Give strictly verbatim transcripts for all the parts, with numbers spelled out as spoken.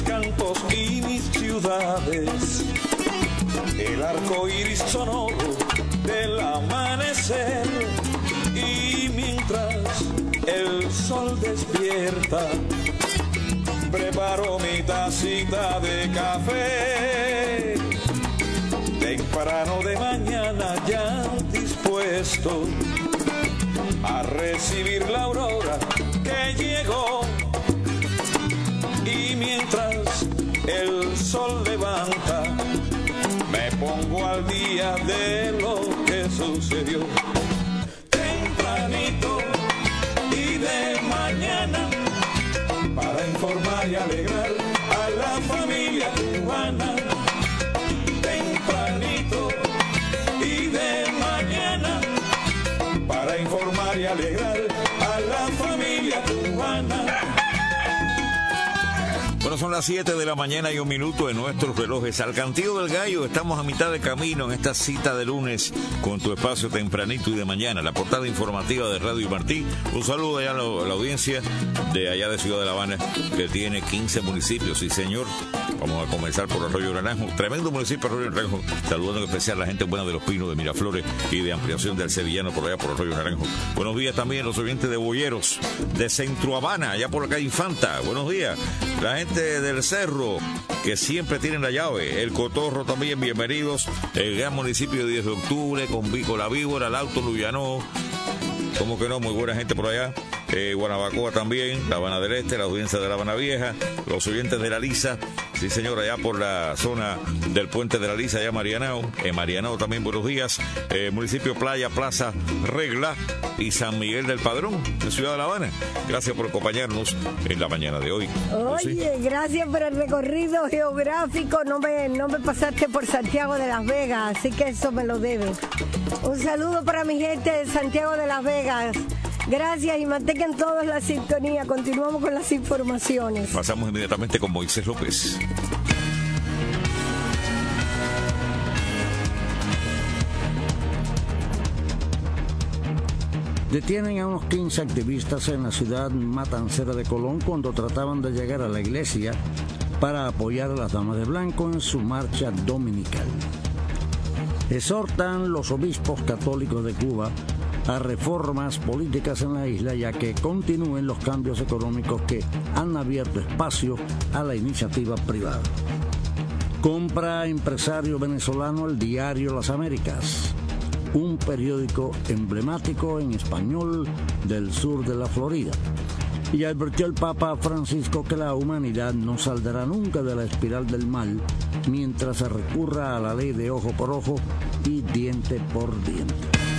campos y mis ciudades, el arco iris sonoro del amanecer, y mientras el sol despierta, preparo mi tacita de café, temprano de mañana ya dispuesto a recibir la aurora que llegó, y mientras el sol levanta, me pongo al día de lo que sucedió. Tempranito y de mañana, para informar y alegrar a la familia cubana. Tempranito y de mañana, para informar y alegrar a la familia cubana. Bueno, son las siete de la mañana y un minuto en nuestros relojes. Al Cantillo del Gallo, estamos a mitad de camino en esta cita de lunes con tu espacio tempranito y de mañana, la portada informativa de Radio Martí. Un saludo allá a la, a la audiencia de allá de Ciudad de La Habana, que tiene quince municipios. Sí, señor. Vamos a comenzar por Arroyo Naranjo, tremendo municipio Arroyo Naranjo. Saludando en especial a la gente buena de Los Pinos, de Miraflores y de Ampliación del Sevillano por allá por Arroyo Naranjo. Buenos días también a los oyentes de Boyeros, de Centro Habana, allá por la calle Infanta. Buenos días. La gente del Cerro, que siempre tienen la llave. El Cotorro también, bienvenidos. El gran municipio de diez de octubre, con Vico la Víbora, el Alto Luyanó. ¿Cómo que no? Muy buena gente por allá. Eh, Guanabacoa también, La Habana del Este, la audiencia de La Habana Vieja, los oyentes de La Lisa, sí señor, allá por la zona del puente de La Lisa, allá Marianao, en Marianao también buenos días, eh, municipio Playa, Plaza, Regla y San Miguel del Padrón, de Ciudad de La Habana. Gracias por acompañarnos en la mañana de hoy. Oye, ¿sí? Gracias por el recorrido geográfico, no me, no me pasaste por Santiago de Las Vegas, así que eso me lo debes. Un saludo para mi gente de Santiago de Las Vegas. Gracias y mantengan todos la sintonía. Continuamos con las informaciones. Pasamos inmediatamente con Moisés López. Detienen a unos quince activistas en la ciudad matancera de Colón cuando trataban de llegar a la iglesia para apoyar a las damas de blanco en su marcha dominical. Exhortan los obispos católicos de Cuba a reformas políticas en la isla, ya que continúen los cambios económicos que han abierto espacio a la iniciativa privada. Compra empresario venezolano el diario Las Américas, un periódico emblemático en español del sur de la Florida, y advirtió el Papa Francisco que la humanidad no saldrá nunca de la espiral del mal mientras se recurra a la ley de ojo por ojo y diente por diente.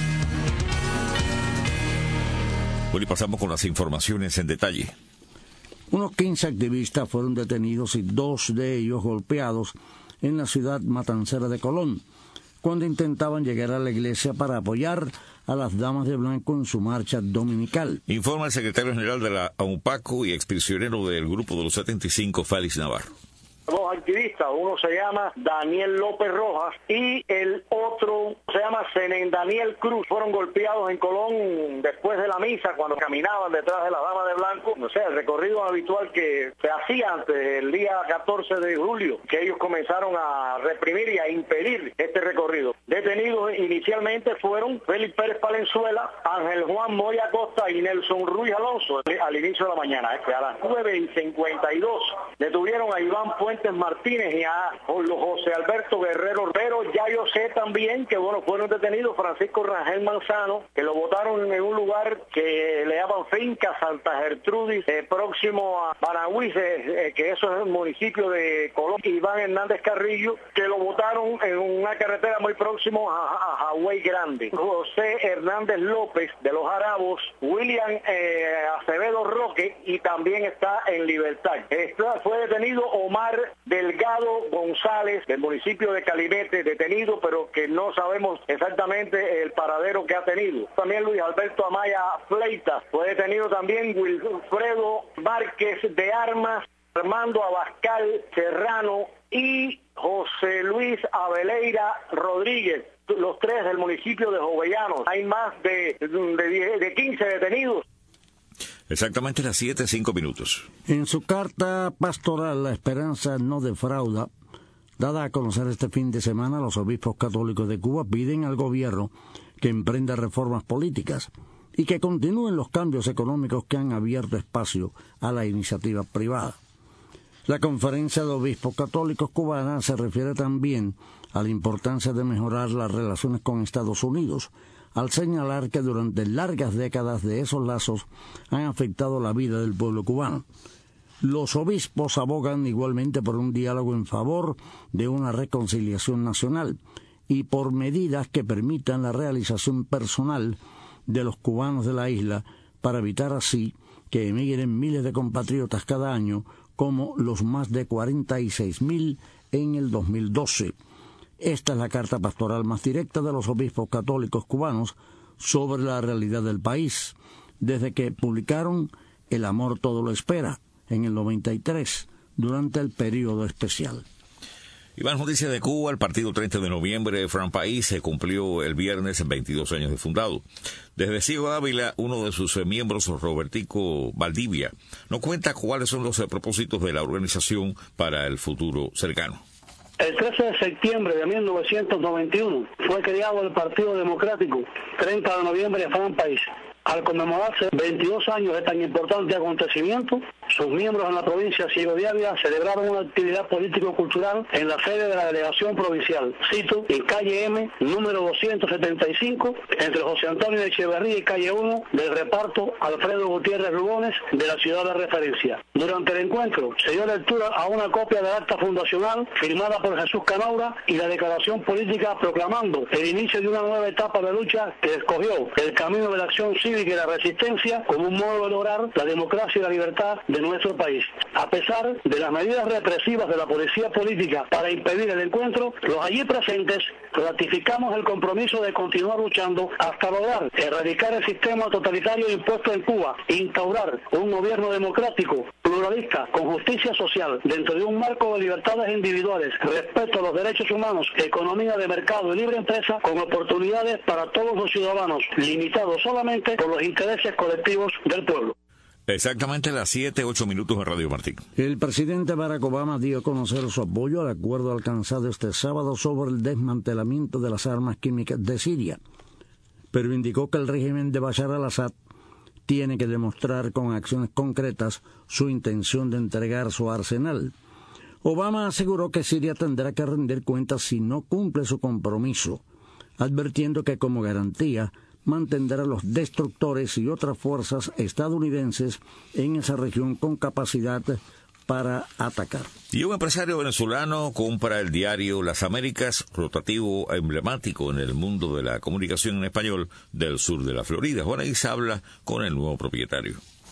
Bueno, y pasamos con las informaciones en detalle. Unos quince activistas fueron detenidos y dos de ellos golpeados en la ciudad matancera de Colón, cuando intentaban llegar a la iglesia para apoyar a las damas de blanco en su marcha dominical. Informa el secretario general de la AUNPACO y exprisionero del Grupo de los setenta y cinco, Félix Navarro. Dos activistas, uno se llama Daniel López Rojas y el otro se llama Zenén Daniel Cruz. Fueron golpeados en Colón después de la misa cuando caminaban detrás de la dama de blanco. O sea, el recorrido habitual que se hacía antes el día catorce de julio, que ellos comenzaron a reprimir y a impedir este recorrido. Detenidos inicialmente fueron Félix Pérez Palenzuela, Ángel Juan Moya Costa y Nelson Ruiz Alonso al inicio de la mañana. Este, a las nueve y cincuenta y dos detuvieron a Iván Puente Martínez y a José Alberto Guerrero, pero ya yo sé también que bueno fueron detenidos Francisco Rangel Manzano, que lo botaron en un lugar que le llaman Finca Santa Gertrudis, eh, próximo a Baragüiz, eh, que eso es el municipio de Colón. Iván Hernández Carrillo, que lo botaron en una carretera muy próximo a, a Hawái Grande. José Hernández López de los Arabos, William eh, Acevedo Roque, y también está en libertad. Esta fue detenido Omar Delgado González del municipio de Calimete, detenido, pero que no sabemos exactamente el paradero que ha tenido. También Luis Alberto Amaya Fleitas fue detenido, también Wilfredo Márquez de Armas, Armando Abascal Serrano y José Luis Abeleira Rodríguez, los tres del municipio de Jovellanos. Hay más de, de, de quince detenidos. Exactamente las siete, cinco minutos. En su carta pastoral, La Esperanza no defrauda, dada a conocer este fin de semana, los obispos católicos de Cuba piden al gobierno que emprenda reformas políticas y que continúen los cambios económicos que han abierto espacio a la iniciativa privada. La Conferencia de Obispos Católicos Cubana se refiere también a la importancia de mejorar las relaciones con Estados Unidos, al señalar que durante largas décadas de esos lazos han afectado la vida del pueblo cubano. Los obispos abogan igualmente por un diálogo en favor de una reconciliación nacional y por medidas que permitan la realización personal de los cubanos de la isla para evitar así que emigren miles de compatriotas cada año, como los más de cuarenta y seis mil en el dos mil doce. Esta es la carta pastoral más directa de los obispos católicos cubanos sobre la realidad del país, desde que publicaron El amor todo lo espera, en el noventa y tres, durante el período especial. Y más noticias de Cuba. El partido treinta de noviembre de Fran País se cumplió el viernes en veintidós años de fundado. Desde Ciego Ávila, uno de sus miembros, Robertico Valdivia, nos cuenta cuáles son los propósitos de la organización para el futuro cercano. El trece de septiembre de mil novecientos noventa y uno fue creado el Partido Democrático treinta de noviembre de Fran País. Al conmemorarse veintidós años de tan importante acontecimiento, sus miembros en la provincia de Ciego de Ávila celebraron una actividad político-cultural en la sede de la delegación provincial, cito, en calle M, número doscientos setenta y cinco, entre José Antonio de Echeverría y calle uno, del reparto Alfredo Gutiérrez Lugones, de la ciudad de referencia. Durante el encuentro se dio lectura a una copia del acta fundacional firmada por Jesús Canaura y la declaración política proclamando el inicio de una nueva etapa de lucha que escogió el camino de la acción cívica y la resistencia como un modo de lograr la democracia y la libertad de nuestro país. A pesar de las medidas represivas de la policía política para impedir el encuentro, los allí presentes ratificamos el compromiso de continuar luchando hasta lograr erradicar el sistema totalitario impuesto en Cuba, instaurar un gobierno democrático, pluralista, con justicia social, dentro de un marco de libertades individuales, respeto a los derechos humanos, economía de mercado y libre empresa, con oportunidades para todos los ciudadanos, limitados solamente por los intereses colectivos del pueblo. Exactamente las siete, ocho minutos en Radio Martín. El presidente Barack Obama dio a conocer su apoyo al acuerdo alcanzado este sábado sobre el desmantelamiento de las armas químicas de Siria, pero indicó que el régimen de Bashar al-Assad tiene que demostrar con acciones concretas su intención de entregar su arsenal. Obama aseguró que Siria tendrá que rendir cuentas si no cumple su compromiso, advirtiendo que como garantía mantendrá a los destructores y otras fuerzas estadounidenses en esa región con capacidad para atacar. Y un empresario venezolano compra el diario Las Américas, rotativo emblemático en el mundo de la comunicación en español del sur de la Florida. Juana Isa habla con el nuevo propietario.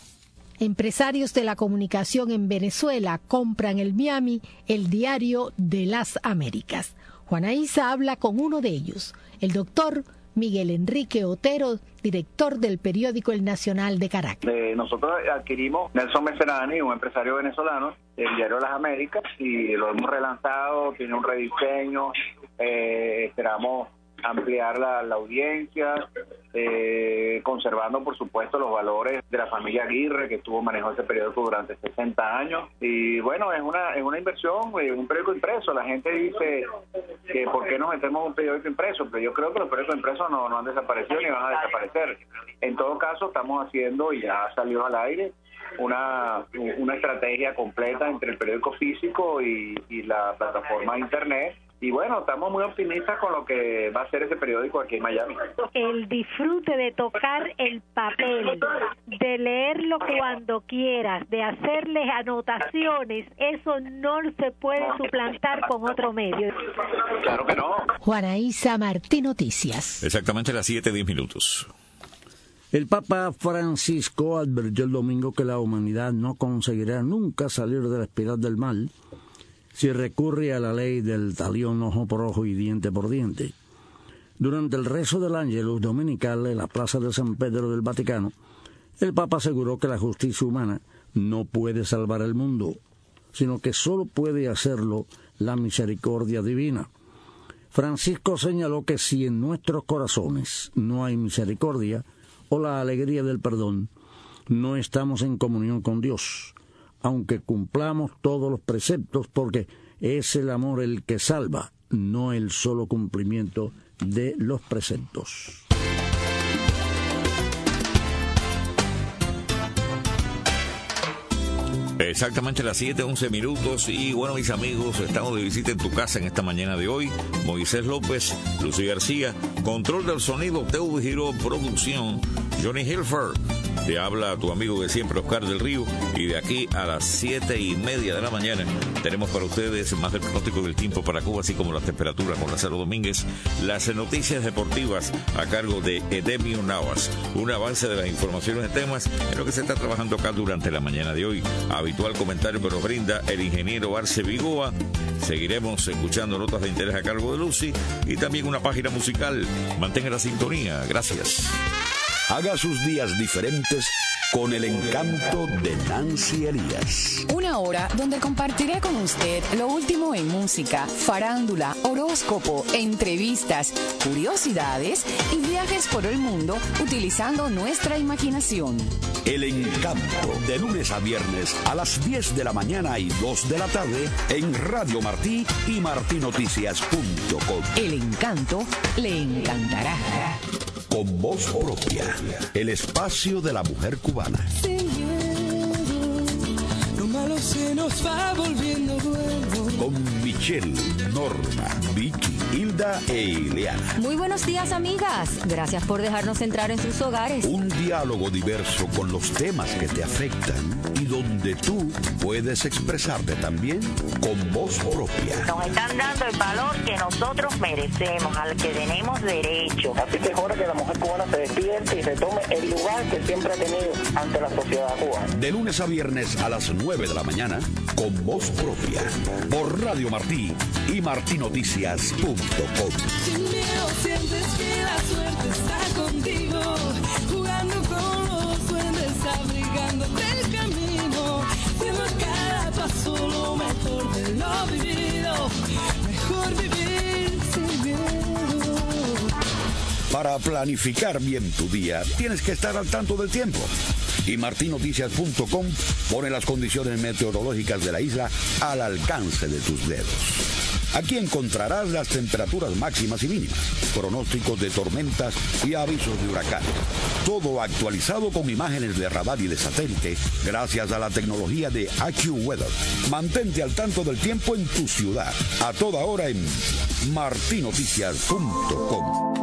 Empresarios de la comunicación en Venezuela compran en Miami el diario de Las Américas. Juana Isa habla con uno de ellos, el doctor Miguel Enrique Otero, director del periódico El Nacional de Caracas. Eh, nosotros adquirimos Nelson Mecerani, un empresario venezolano, el diario Las Américas, y lo hemos relanzado, tiene un rediseño, eh, esperamos ampliar la, la audiencia, eh, conservando por supuesto los valores de la familia Aguirre, que estuvo manejando ese periódico durante sesenta años. Y bueno, es una es una inversión, un periódico impreso. La gente dice que por qué nos metemos en un periódico impreso, pero yo creo que los periódicos impresos no, no han desaparecido ni van a desaparecer. En todo caso, estamos haciendo, y ya salió al aire, una una estrategia completa entre el periódico físico y, y la plataforma de internet. Y bueno, estamos muy optimistas con lo que va a ser ese periódico aquí en Miami. El disfrute de tocar el papel, de leerlo cuando quieras, de hacerles anotaciones, eso no se puede suplantar con otro medio. Claro que no. Juana Isa Martín, Noticias. Exactamente las siete, diez minutos. El Papa Francisco advirtió el domingo que la humanidad no conseguirá nunca salir de la espiral del mal si recurre a la ley del talión ojo por ojo y diente por diente. Durante el rezo del Ángelus dominical en la plaza de San Pedro del Vaticano, el Papa aseguró que la justicia humana no puede salvar el mundo, sino que solo puede hacerlo la misericordia divina. Francisco señaló que si en nuestros corazones no hay misericordia o la alegría del perdón, no estamos en comunión con Dios, aunque cumplamos todos los preceptos, porque es el amor el que salva, no el solo cumplimiento de los preceptos. Exactamente las siete, once minutos. Y bueno, mis amigos, estamos de visita en tu casa en esta mañana de hoy. Moisés López, Lucy García, control del sonido, Teo Giró, producción, Johnny Hilford. Te habla tu amigo de siempre, Oscar del Río. Y de aquí a las siete y media de la mañana tenemos para ustedes más del pronóstico del tiempo para Cuba, así como las temperaturas con Lázaro Domínguez, las noticias deportivas a cargo de Edemio Navas, un avance de las informaciones de temas en lo que se está trabajando acá durante la mañana de hoy. Habitual comentario que nos brinda el ingeniero Arce Vigoa. Seguiremos escuchando notas de interés a cargo de Lucy y también una página musical. Mantenga la sintonía. Gracias. Haga sus días diferentes con el encanto de Nancy Elías. Una hora donde compartiré con usted lo último en música, farándula, horóscopo, entrevistas, curiosidades y viajes por el mundo utilizando nuestra imaginación. El encanto, de lunes a viernes a las diez de la mañana y dos de la tarde en Radio Martí y martí noticias punto com. El encanto le encantará. Con voz propia, el espacio de la mujer cubana. Sin miedo, lo malo se nos va volviendo bueno. Con Michelle, Norma, Vicky, Hilda e Ileana. Muy buenos días, amigas. Gracias por dejarnos entrar en sus hogares. Un diálogo diverso con los temas que te afectan y donde tú puedes expresarte también con voz propia. Nos están dando el valor que nosotros merecemos, al que tenemos derecho. Así que es hora que la mujer cubana se despierte y retome el lugar que siempre ha tenido ante la sociedad cubana. De lunes a viernes a las nueve de la mañana, con voz propia, por Radio Martí y martí noticias punto com. Sin miedo sientes que la suerte está contigo, jugando con los duendes, abrigándote el camino, siendo cada paso lo mejor de lo vivido, mejor vivir sin miedo. Para planificar bien tu día, tienes que estar al tanto del tiempo. Y martí noticias punto com pone las condiciones meteorológicas de la isla al alcance de tus dedos. Aquí encontrarás las temperaturas máximas y mínimas, pronósticos de tormentas y avisos de huracanes. Todo actualizado con imágenes de radar y de satélite gracias a la tecnología de AccuWeather. Mantente al tanto del tiempo en tu ciudad, a toda hora en martí noticias punto com.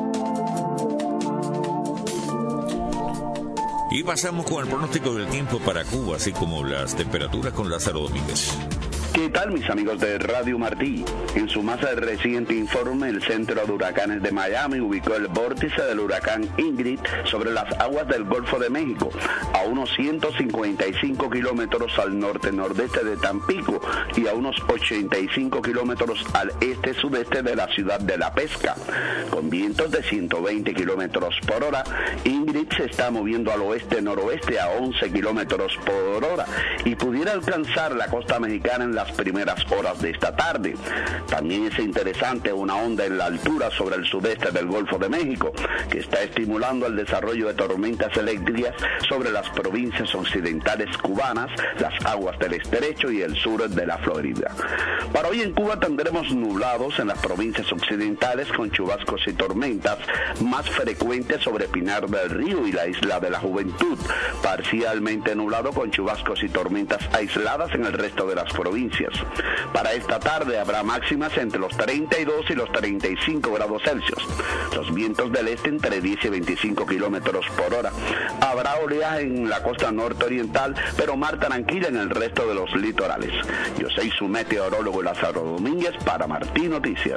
Y pasamos con el pronóstico del tiempo para Cuba, así como las temperaturas con Lázaro Domínguez. ¿Qué tal, mis amigos de Radio Martí? En su más reciente informe, el Centro de Huracanes de Miami ubicó el vórtice del huracán Ingrid sobre las aguas del Golfo de México, a unos ciento cincuenta y cinco kilómetros al norte-nordeste de Tampico y a unos ochenta y cinco kilómetros al este-sudeste de la ciudad de La Pesca. Con vientos de ciento veinte kilómetros por hora, Ingrid se está moviendo al oeste-noroeste a once kilómetros por hora y pudiera alcanzar la costa mexicana en la las primeras horas de esta tarde. También es interesante una onda en la altura sobre el sudeste del Golfo de México, que está estimulando el desarrollo de tormentas eléctricas sobre las provincias occidentales cubanas, las aguas del estrecho y el sur de la Florida. Para hoy en Cuba tendremos nublados en las provincias occidentales con chubascos y tormentas más frecuentes sobre Pinar del Río y la Isla de la Juventud, parcialmente nublado con chubascos y tormentas aisladas en el resto de las provincias. Para esta tarde habrá máximas entre los treinta y dos y los treinta y cinco grados Celsius. Los vientos del este entre diez y veinticinco kilómetros por hora. Habrá oleaje en la costa norte-oriental, pero mar tranquila en el resto de los litorales. Yo soy su meteorólogo Lázaro Domínguez para Martí Noticias.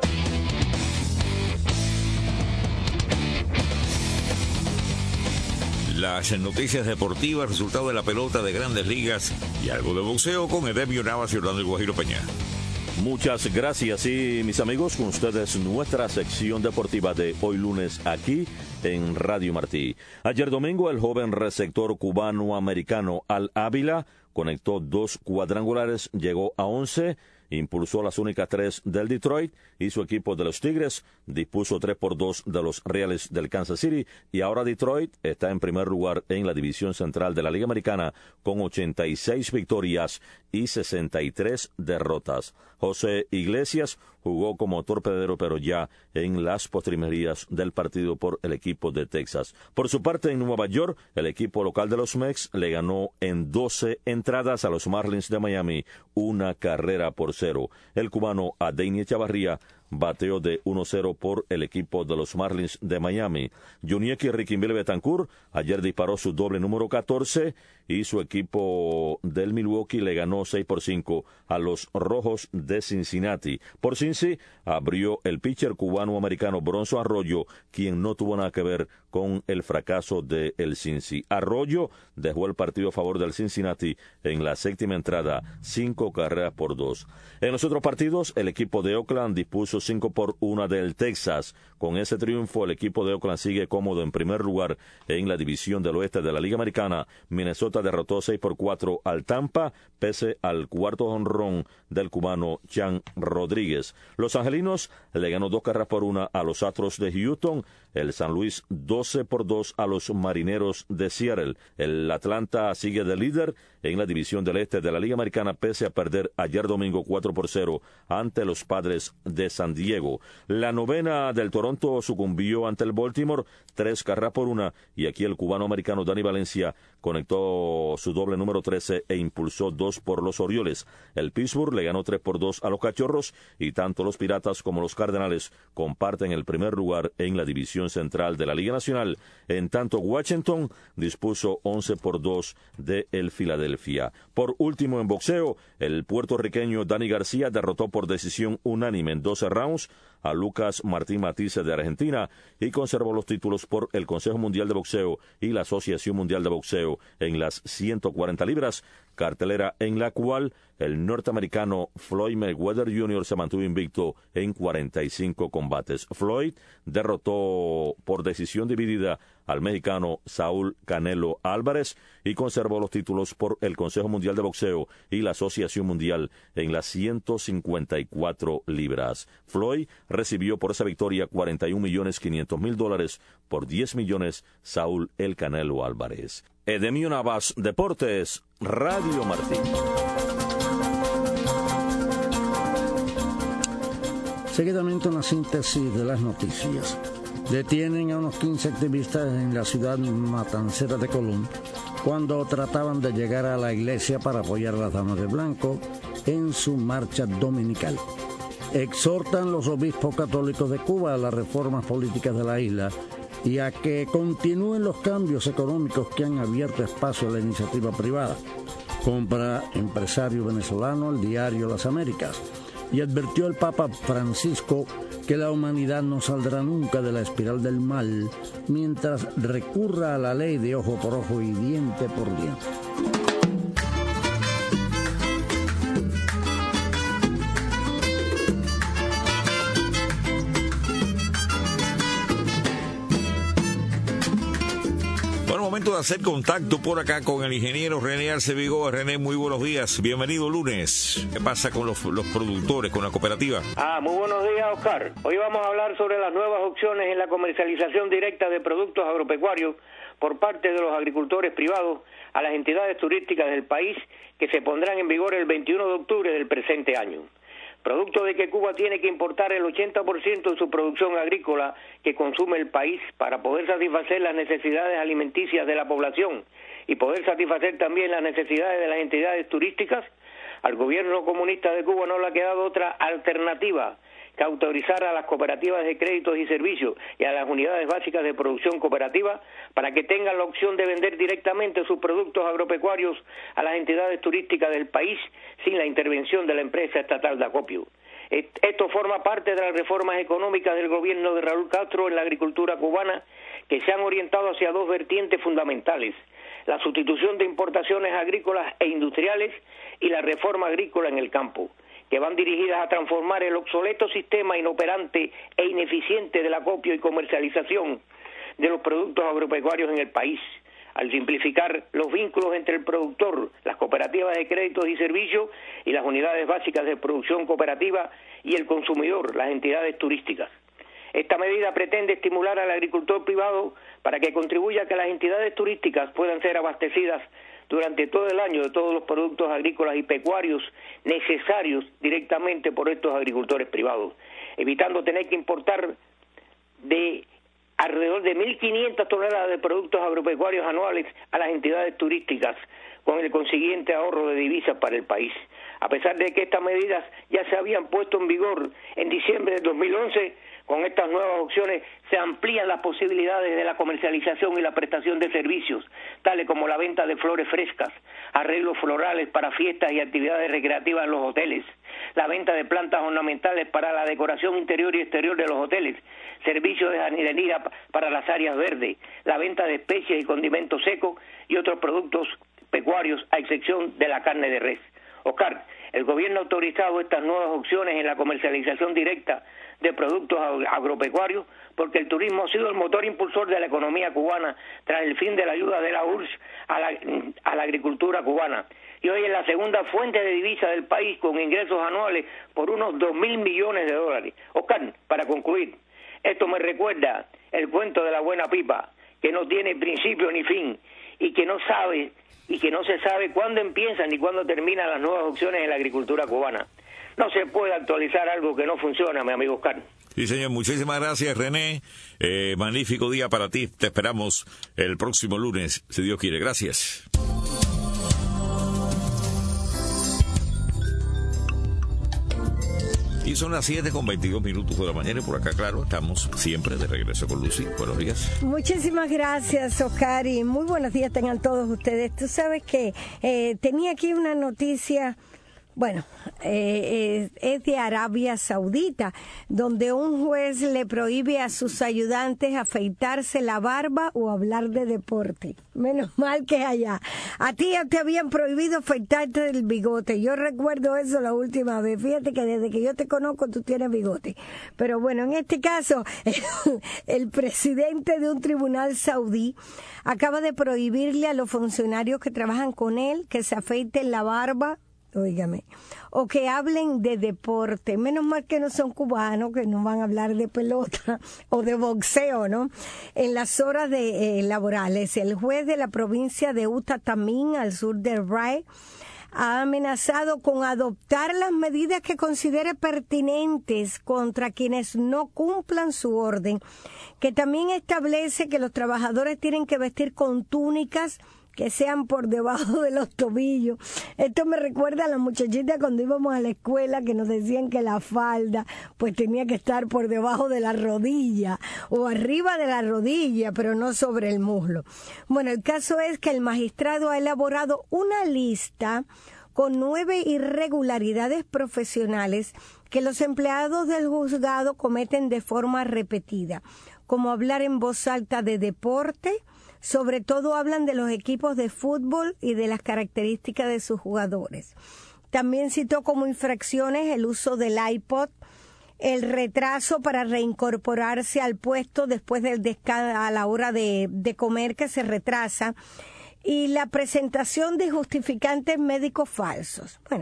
Las noticias deportivas, resultado de la pelota de Grandes Ligas y algo de boxeo con Edemio Navas y Orlando El Guajiro Peña. Muchas gracias y mis amigos, con ustedes nuestra sección deportiva de hoy lunes aquí en Radio Martí. Ayer domingo el joven receptor cubano-americano Al Ávila conectó dos cuadrangulares, llegó a once impulsó las únicas tres del Detroit y su equipo de los Tigres dispuso tres por dos de los Reales del Kansas City, y ahora Detroit está en primer lugar en la división central de la Liga Americana con ochenta y seis victorias y sesenta y tres derrotas. José Iglesias jugó como torpedero, pero ya en las postrimerías del partido por el equipo de Texas. Por su parte, en Nueva York, el equipo local de los Mets le ganó en doce entradas a los Marlins de Miami, una carrera por cero. El cubano Adeiny Chavarría bateó de uno cero por el equipo de los Marlins de Miami. Junieki Riquinville Betancourt ayer disparó su doble número catorce y su equipo del Milwaukee le ganó seis por cinco a los Rojos de Cincinnati. Por Cincy abrió el pitcher cubano-americano Bronson Arroyo, quien no tuvo nada que ver con el fracaso de el Cincy. Arroyo dejó el partido a favor del Cincinnati en la séptima entrada, cinco carreras por dos. En los otros partidos, el equipo de Oakland dispuso cinco por uno del Texas. Con ese triunfo, el equipo de Oakland sigue cómodo en primer lugar en la división del oeste de la Liga Americana. Minnesota derrotó seis por cuatro al Tampa, pese al cuarto jonrón del cubano Chan Rodríguez. Los angelinos le ganó dos carreras por una a los Astros de Houston. El San Luis doce por dos a los Marineros de Seattle. El Atlanta sigue de líder en la división del este de la Liga Americana, pese a perder ayer domingo cuatro por cero ante los Padres de San Diego. La novena del Toronto sucumbió ante el Baltimore, tres carreras por una, y aquí el cubano-americano Dani Valencia conectó su doble número trece e impulsó dos por los Orioles. El Pittsburgh le ganó tres por dos a los Cachorros, y tanto los Piratas como los Cardenales comparten el primer lugar en la división central de la Liga Nacional. En tanto, Washington dispuso once por dos de el Filadelfia. Por último, en boxeo, el puertorriqueño Dani García derrotó por decisión unánime en doce rounds a Lucas Martín Matisse de Argentina y conservó los títulos por el Consejo Mundial de Boxeo y la Asociación Mundial de Boxeo en las ciento cuarenta libras, cartelera en la cual el norteamericano Floyd Mayweather junior se mantuvo invicto en cuarenta y cinco combates. Floyd derrotó por decisión dividida al mexicano Saúl Canelo Álvarez y conservó los títulos por el Consejo Mundial de Boxeo y la Asociación Mundial en las ciento cincuenta y cuatro libras. Floyd recibió por esa victoria cuarenta y un millones quinientos mil dólares, por diez millones Saúl El Canelo Álvarez. Edemio Navas, Deportes, Radio Martín. Seguidamente una síntesis de las noticias. Detienen a unos quince activistas en la ciudad matancera de Colón cuando trataban de llegar a la iglesia para apoyar a las damas de blanco en su marcha dominical. Exhortan los obispos católicos de Cuba a las reformas políticas de la isla y a que continúen los cambios económicos que han abierto espacio a la iniciativa privada. Compra empresario venezolano el diario Las Américas, y advirtió el Papa Francisco que la humanidad no saldrá nunca de la espiral del mal mientras recurra a la ley de ojo por ojo y diente por diente. Momento de hacer contacto por acá con el ingeniero René Arce Vigoa. René, muy buenos días, bienvenido lunes. ¿Qué pasa con los, los productores, con la cooperativa? Ah, muy buenos días, Oscar. Hoy vamos a hablar sobre las nuevas opciones en la comercialización directa de productos agropecuarios por parte de los agricultores privados a las entidades turísticas del país, que se pondrán en vigor el veintiuno de octubre del presente año. Producto de que Cuba tiene que importar el ochenta por ciento de su producción agrícola que consume el país para poder satisfacer las necesidades alimenticias de la población y poder satisfacer también las necesidades de las entidades turísticas, al gobierno comunista de Cuba no le ha quedado otra alternativa que autorizar a las cooperativas de créditos y servicios y a las unidades básicas de producción cooperativa para que tengan la opción de vender directamente sus productos agropecuarios a las entidades turísticas del país sin la intervención de la empresa estatal de acopio. Esto forma parte de las reformas económicas del gobierno de Raúl Castro en la agricultura cubana, que se han orientado hacia dos vertientes fundamentales: la sustitución de importaciones agrícolas e industriales y la reforma agrícola en el campo, que van dirigidas a transformar el obsoleto sistema inoperante e ineficiente del acopio y comercialización de los productos agropecuarios en el país, al simplificar los vínculos entre el productor, las cooperativas de créditos y servicios y las unidades básicas de producción cooperativa y el consumidor, las entidades turísticas. Esta medida pretende estimular al agricultor privado para que contribuya a que las entidades turísticas puedan ser abastecidas durante todo el año de todos los productos agrícolas y pecuarios necesarios directamente por estos agricultores privados, evitando tener que importar de alrededor de mil quinientas toneladas de productos agropecuarios anuales a las entidades turísticas, con el consiguiente ahorro de divisas para el país. A pesar de que estas medidas ya se habían puesto en vigor en diciembre de dos mil once, con estas nuevas opciones se amplían las posibilidades de la comercialización y la prestación de servicios, tales como la venta de flores frescas, arreglos florales para fiestas y actividades recreativas en los hoteles, la venta de plantas ornamentales para la decoración interior y exterior de los hoteles, servicios de jardinería para las áreas verdes, la venta de especies y condimentos secos y otros productos pecuarios, a excepción de la carne de res. Oscar, el gobierno ha autorizado estas nuevas opciones en la comercialización directa de productos agropecuarios porque el turismo ha sido el motor impulsor de la economía cubana tras el fin de la ayuda de la U R S S a la, a la agricultura cubana. Y hoy es la segunda fuente de divisa del país con ingresos anuales por unos dos mil millones de dólares. Oscar, para concluir, esto me recuerda el cuento de la buena pipa, que no tiene principio ni fin y que no sabe y que no se sabe cuándo empiezan ni cuándo terminan las nuevas opciones en la agricultura cubana. No se puede actualizar algo que no funciona, mi amigo Oscar. Sí, señor. Muchísimas gracias, René. Eh, magnífico día para ti. Te esperamos el próximo lunes, si Dios quiere. Gracias. Y son las siete con veintidós minutos de la mañana y por acá, claro, estamos siempre de regreso con Lucy. Buenos días. Muchísimas gracias, Oscar, y muy buenos días tengan todos ustedes. Tú sabes que eh, tenía aquí una noticia. Bueno, eh, eh, es de Arabia Saudita, donde un juez le prohíbe a sus ayudantes afeitarse la barba o hablar de deporte. Menos mal que es allá. A ti ya te habían prohibido afeitarte el bigote. Yo recuerdo eso la última vez. Fíjate que desde que yo te conozco tú tienes bigote. Pero bueno, en este caso, el, el presidente de un tribunal saudí acaba de prohibirle a los funcionarios que trabajan con él que se afeiten la barba, óigame, o que hablen de deporte. Menos mal que no son cubanos, que no van a hablar de pelota o de boxeo, ¿no? En las horas de eh, laborales, el juez de la provincia de Utah Tamín, al sur de Rye, ha amenazado con adoptar las medidas que considere pertinentes contra quienes no cumplan su orden, que también establece que los trabajadores tienen que vestir con túnicas que sean por debajo de los tobillos. Esto me recuerda a las muchachitas cuando íbamos a la escuela, que nos decían que la falda pues tenía que estar por debajo de la rodilla o arriba de la rodilla, pero no sobre el muslo. Bueno, el caso es que el magistrado ha elaborado una lista con nueve irregularidades profesionales que los empleados del juzgado cometen de forma repetida, como hablar en voz alta de deporte. Sobre todo hablan de los equipos de fútbol y de las características de sus jugadores. También citó como infracciones el uso del iPod, el retraso para reincorporarse al puesto después del descanso a la hora de, de comer, que se retrasa, y la presentación de justificantes médicos falsos. Bueno,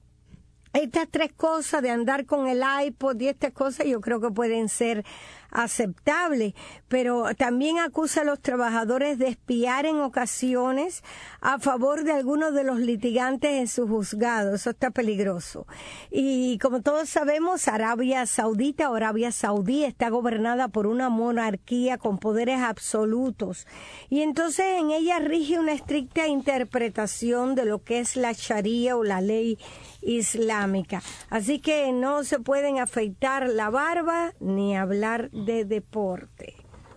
estas tres cosas de andar con el iPod y estas cosas yo creo que pueden ser aceptables, pero también acusa a los trabajadores de espiar en ocasiones a favor de algunos de los litigantes en su juzgado. Eso está peligroso. Y como todos sabemos, Arabia Saudita o Arabia Saudí está gobernada por una monarquía con poderes absolutos, y entonces en ella rige una estricta interpretación de lo que es la Sharia o la ley islámica. Así que no se pueden afeitar la barba ni hablar de deporte.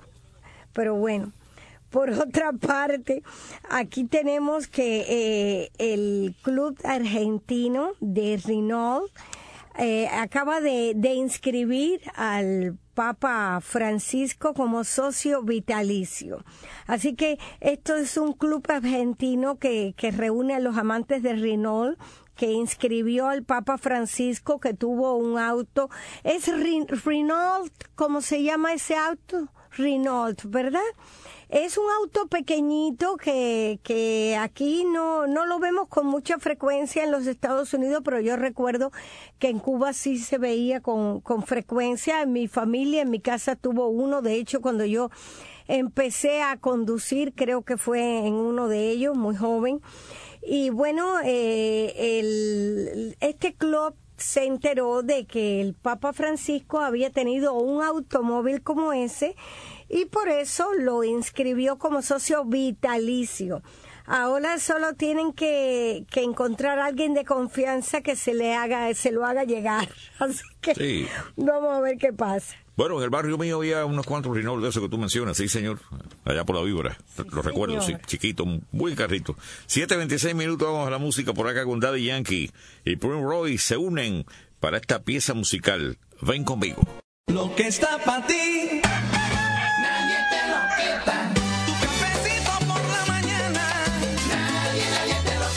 Pero bueno, por otra parte, aquí tenemos que eh, el club argentino de Renault eh, acaba de, de inscribir al Papa Francisco como socio vitalicio. Así que esto es un club argentino que, que reúne a los amantes de Renault, que inscribió al Papa Francisco, que tuvo un auto. ¿Es Renault? ¿Cómo se llama ese auto? Renault, ¿verdad? Es un auto pequeñito que, que aquí no, no lo vemos con mucha frecuencia en los Estados Unidos, pero yo recuerdo que en Cuba sí se veía con, con frecuencia. En mi familia, en mi casa tuvo uno. De hecho, cuando yo empecé a conducir, creo que fue en uno de ellos, muy joven. Y bueno, eh, el, este club se enteró de que el Papa Francisco había tenido un automóvil como ese y por eso lo inscribió como socio vitalicio. Ahora solo tienen que, que encontrar a alguien de confianza que se le haga, se lo haga llegar. Así que sí. Vamos a ver qué pasa. Bueno, en el barrio mío había unos cuantos Renault de esos que tú mencionas, sí señor, allá por la Víbora, sí, lo recuerdo, sí, chiquito, un buen carrito. siete veintiséis minutos, vamos a la música por acá con Daddy Yankee y Prince Royce se unen para esta pieza musical. Ven conmigo. Lo que está para ti, nadie te lo quita. Tu cafecito por la mañana, nadie, nadie te lo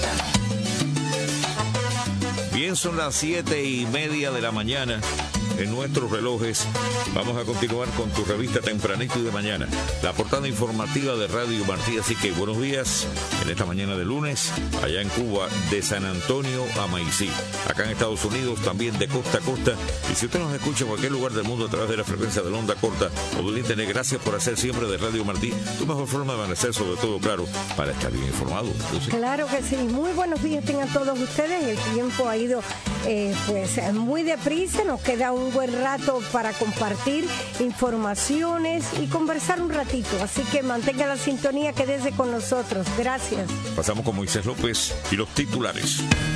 quita. Bien, son las siete y media de la mañana. En nuestros relojes vamos a continuar con tu revista Tempranito y de Mañana, la portada informativa de Radio Martí. Así que buenos días en esta mañana de lunes, allá en Cuba, de San Antonio a Maicí, acá en Estados Unidos también de costa a costa. Y si usted nos escucha en cualquier lugar del mundo a través de la frecuencia de la onda corta o del internet, gracias por hacer siempre de Radio Martí tu mejor forma de amanecer, sobre todo, claro, para estar bien informado. Entonces, claro que sí. Muy buenos días tengan todos ustedes. El tiempo ha ido eh, pues muy deprisa, nos queda un un buen rato para compartir informaciones y conversar un ratito, así que mantenga la sintonía, quédese con nosotros. Gracias. Pasamos con Moisés López y los titulares.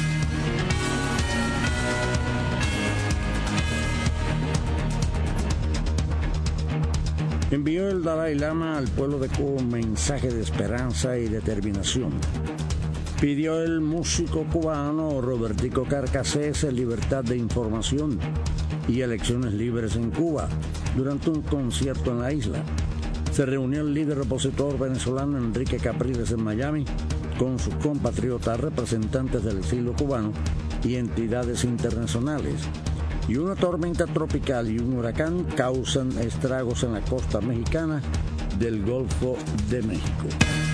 Envió el Dalai Lama al pueblo de Cuba un mensaje de esperanza y determinación. Pidió el músico cubano Robertico Carcassés libertad de información y elecciones libres en Cuba durante un concierto en la isla. Se reunió el líder opositor venezolano Enrique Capriles en Miami con sus compatriotas, representantes del exilio cubano y entidades internacionales. Y una tormenta tropical y un huracán causan estragos en la costa mexicana del Golfo de México.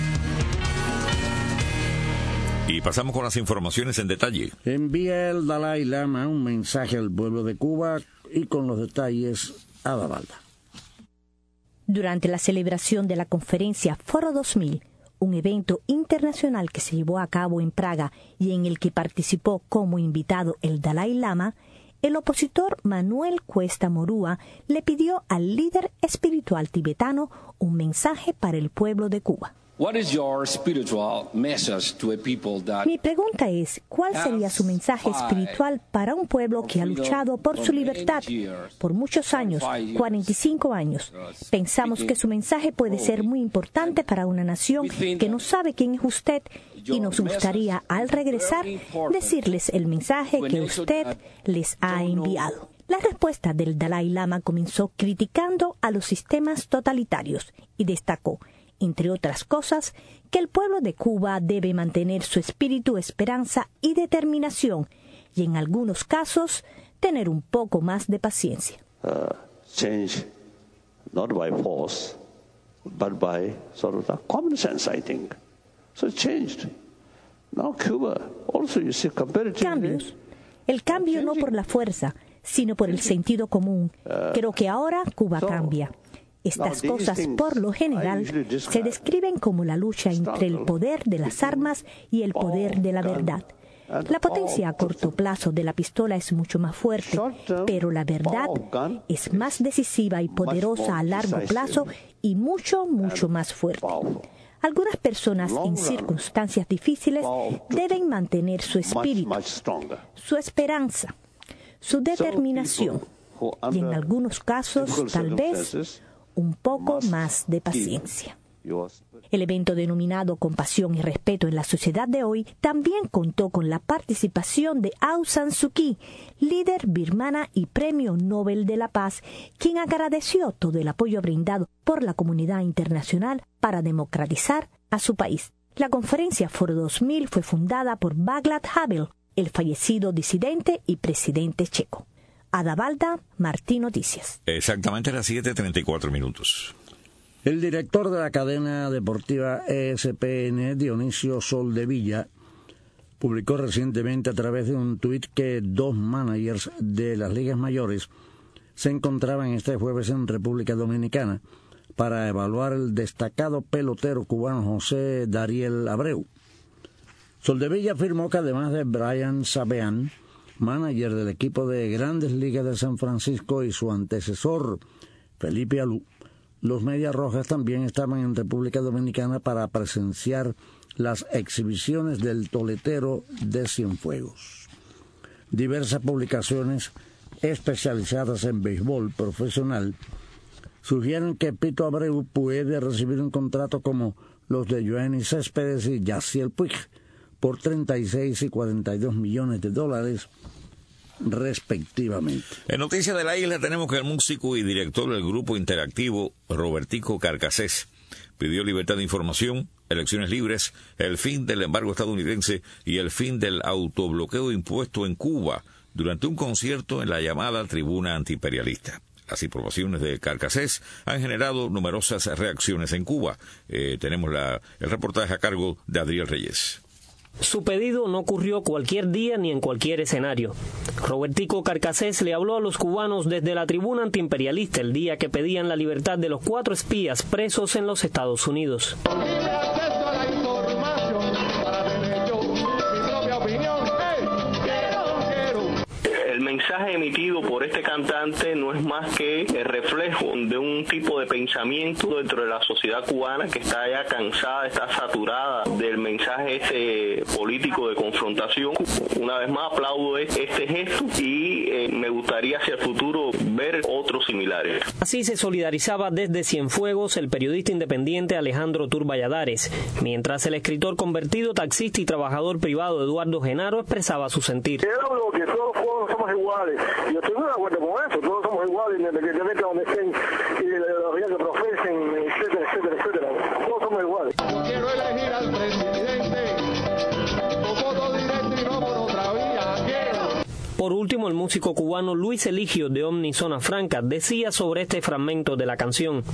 Y pasamos con las informaciones en detalle. Envía el Dalai Lama un mensaje al pueblo de Cuba y con los detalles a la balda. Durante la celebración de la conferencia Foro dos mil, un evento internacional que se llevó a cabo en Praga y en el que participó como invitado el Dalai Lama, el opositor Manuel Cuesta Morúa le pidió al líder espiritual tibetano un mensaje para el pueblo de Cuba. Mi pregunta es, ¿cuál sería su mensaje espiritual para un pueblo que ha luchado por su libertad por muchos años, cuarenta y cinco años? Pensamos que su mensaje puede ser muy importante para una nación que no sabe quién es usted y nos gustaría, al regresar, decirles el mensaje que usted les ha enviado. La respuesta del Dalai Lama comenzó criticando a los sistemas totalitarios y destacó, entre otras cosas, que el pueblo de Cuba debe mantener su espíritu, esperanza y determinación, y en algunos casos, tener un poco más de paciencia. Uh, change, not by force, but by sort of common sense, I think. So it changed. Now Cuba also, you see, comparatively. Cambios. El cambio no por la fuerza, sino por el sentido común. Creo que ahora Cuba cambia. Estas cosas, por lo general, se describen como la lucha entre el poder de las armas y el poder de la verdad. La potencia a corto plazo de la pistola es mucho más fuerte, pero la verdad es más decisiva y poderosa a largo plazo y mucho, mucho más fuerte. Algunas personas en circunstancias difíciles deben mantener su espíritu, su esperanza, su determinación y en algunos casos, tal vez, un poco más de paciencia. El evento denominado Compasión y Respeto en la Sociedad de Hoy también contó con la participación de Aung San Suu Kyi, líder birmana y Premio Nobel de la Paz, quien agradeció todo el apoyo brindado por la comunidad internacional para democratizar a su país. La conferencia Foro dos mil fue fundada por Václav Havel, el fallecido disidente y presidente checo. Adavalda, Martí Noticias. Exactamente a las siete treinta y cuatro minutos. El director de la cadena deportiva E S P N, Dionisio Soldevilla, publicó recientemente a través de un tuit que dos managers de las ligas mayores se encontraban este jueves en República Dominicana para evaluar el destacado pelotero cubano José Dariel Abreu. Soldevilla afirmó que además de Brian Sabean, manager del equipo de Grandes Ligas de San Francisco, y su antecesor Felipe Alú, los Medias Rojas también estaban en República Dominicana para presenciar las exhibiciones del toletero de Cienfuegos. Diversas publicaciones especializadas en béisbol profesional sugieren que Pito Abreu puede recibir un contrato como los de Yoenis Céspedes y Yasiel Puig por treinta y seis y cuarenta y dos millones de dólares respectivamente. En Noticias de la Isla tenemos que el músico y director del grupo interactivo Robertico Carcassés pidió libertad de información, elecciones libres, el fin del embargo estadounidense y el fin del autobloqueo impuesto en Cuba durante un concierto en la llamada Tribuna Antiimperialista. Las informaciones de Carcassés han generado numerosas reacciones en Cuba. Eh, tenemos la, el reportaje a cargo de Adriel Reyes. Su pedido no ocurrió cualquier día ni en cualquier escenario. Robertico Carcassés le habló a los cubanos desde la tribuna antiimperialista el día que pedían la libertad de los cuatro espías presos en los Estados Unidos. El mensaje emitido por este cantante no es más que el reflejo de un tipo de pensamiento dentro de la sociedad cubana que está ya cansada, está saturada del mensaje este político de confrontación. Una vez más aplaudo este gesto y eh, me gustaría hacia el futuro ver otros similares. Así se solidarizaba desde Cienfuegos el periodista independiente Alejandro Tur Valladares, mientras el escritor convertido, taxista y trabajador privado Eduardo Genaro expresaba su sentir. Somos iguales, y yo estoy de acuerdo con eso, todos somos iguales, independientemente de donde estén y de la ideología que profesen, etcétera, etcétera, etcétera, todos somos iguales. Yo quiero elegir al presidente, por voto directo y no por otra vía, quiero. Por último, el músico cubano Luis Eligio de Omni Zona Franca decía sobre este fragmento de la canción.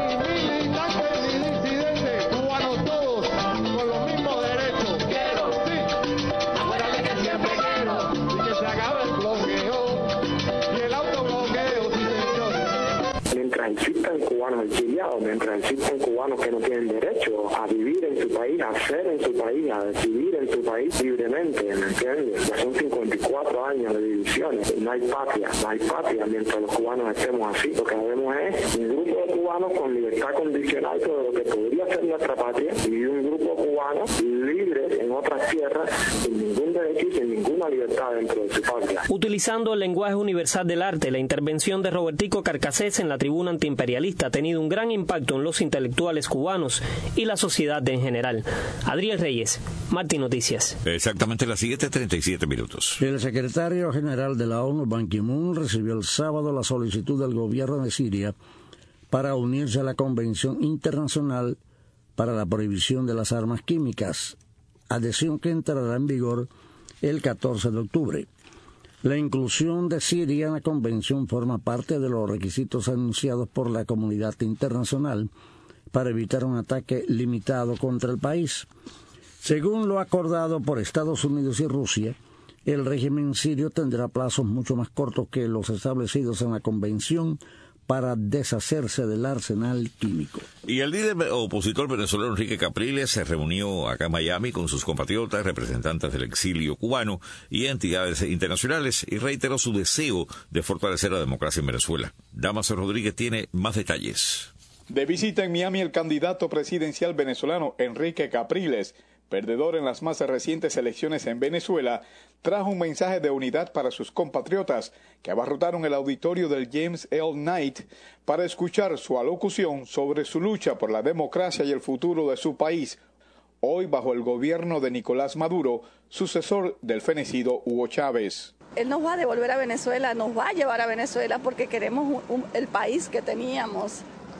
Existan cubanos exiliados, mientras existan cubanos que no tienen derecho a vivir en su país, a ser en su país, a decidir en su país libremente, ¿me entiendes? Ya son cincuenta y cuatro años de divisiones, no hay patria, no hay patria mientras los cubanos estemos así. Lo que vemos es un grupo de cubanos con libertad condicional sobre lo que podría ser nuestra patria y un grupo cubano libre en otras tierras sin ningún derecho y sin ninguna libertad dentro de su patria. Utilizando el lenguaje universal del arte, la intervención de Robertico Carcassés en la tribuna antiimperialista ha tenido un gran impacto en los intelectuales cubanos y la sociedad en general. Adriel Reyes, Martí Noticias. Exactamente las siete treinta y siete minutos. El secretario general de la ONU, Ban Ki-moon, recibió el sábado la solicitud del gobierno de Siria para unirse a la Convención Internacional para la Prohibición de las Armas Químicas, adhesión que entrará en vigor el catorce de octubre. La inclusión de Siria en la convención forma parte de los requisitos anunciados por la comunidad internacional para evitar un ataque limitado contra el país. Según lo acordado por Estados Unidos y Rusia, el régimen sirio tendrá plazos mucho más cortos que los establecidos en la convención para deshacerse del arsenal químico. Y el líder opositor venezolano Enrique Capriles se reunió acá en Miami con sus compatriotas, representantes del exilio cubano y entidades internacionales y reiteró su deseo de fortalecer la democracia en Venezuela. Damaso Rodríguez tiene más detalles. De visita en Miami, el candidato presidencial venezolano Enrique Capriles, perdedor en las más recientes elecciones en Venezuela, trajo un mensaje de unidad para sus compatriotas que abarrotaron el auditorio del James L. Knight para escuchar su alocución sobre su lucha por la democracia y el futuro de su país, hoy bajo el gobierno de Nicolás Maduro, sucesor del fenecido Hugo Chávez. Él nos va a devolver a Venezuela, nos va a llevar a Venezuela porque queremos un, un, el país que teníamos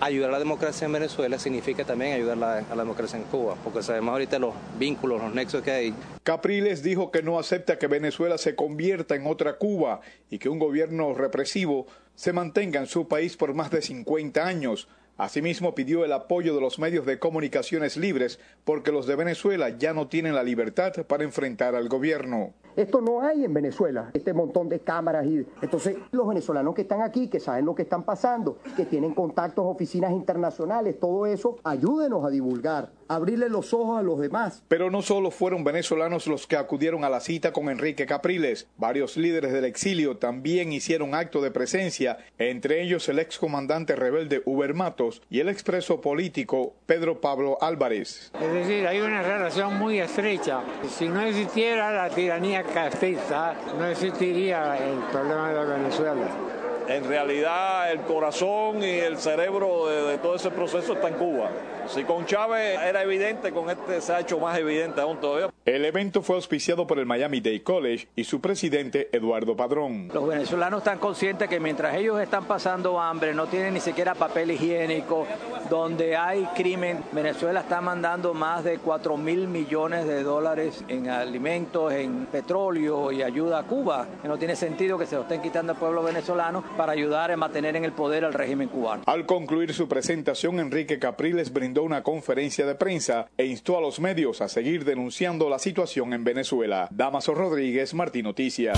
ayudar a la democracia en Venezuela significa también ayudar a la, a la democracia en Cuba, porque sabemos ahorita los vínculos, los nexos que hay. Capriles dijo que no acepta que Venezuela se convierta en otra Cuba y que un gobierno represivo se mantenga en su país por más de cincuenta años. Asimismo, pidió el apoyo de los medios de comunicaciones libres porque los de Venezuela ya no tienen la libertad para enfrentar al gobierno. Esto no hay en Venezuela, este montón de cámaras. Y entonces los venezolanos que están aquí, que saben lo que están pasando, que tienen contactos, oficinas internacionales, todo eso, ayúdenos a divulgar, abrirle los ojos a los demás. Pero no solo fueron venezolanos los que acudieron a la cita con Enrique Capriles. Varios líderes del exilio también hicieron acto de presencia, entre ellos el excomandante rebelde Uber Matos y el expreso político Pedro Pablo Álvarez. Es decir, hay una relación muy estrecha. Si no existiera la tiranía castrista, no existiría el problema de Venezuela. En realidad el corazón y el cerebro de, de todo ese proceso está en Cuba. Si con Chávez era evidente, con este se ha hecho más evidente aún todavía. El evento fue auspiciado por el Miami-Dade College y su presidente Eduardo Padrón. Los venezolanos están conscientes que mientras ellos están pasando hambre, no tienen ni siquiera papel higiénico, donde hay crimen, Venezuela está mandando más de cuatro mil millones de dólares en alimentos, en petróleo y ayuda a Cuba. No tiene sentido que se lo estén quitando al pueblo venezolano para ayudar a mantener en el poder al régimen cubano. Al concluir su presentación, Enrique Capriles brindó una conferencia de prensa e instó a los medios a seguir denunciando la situación en Venezuela. Damaso Rodríguez, Martí Noticias.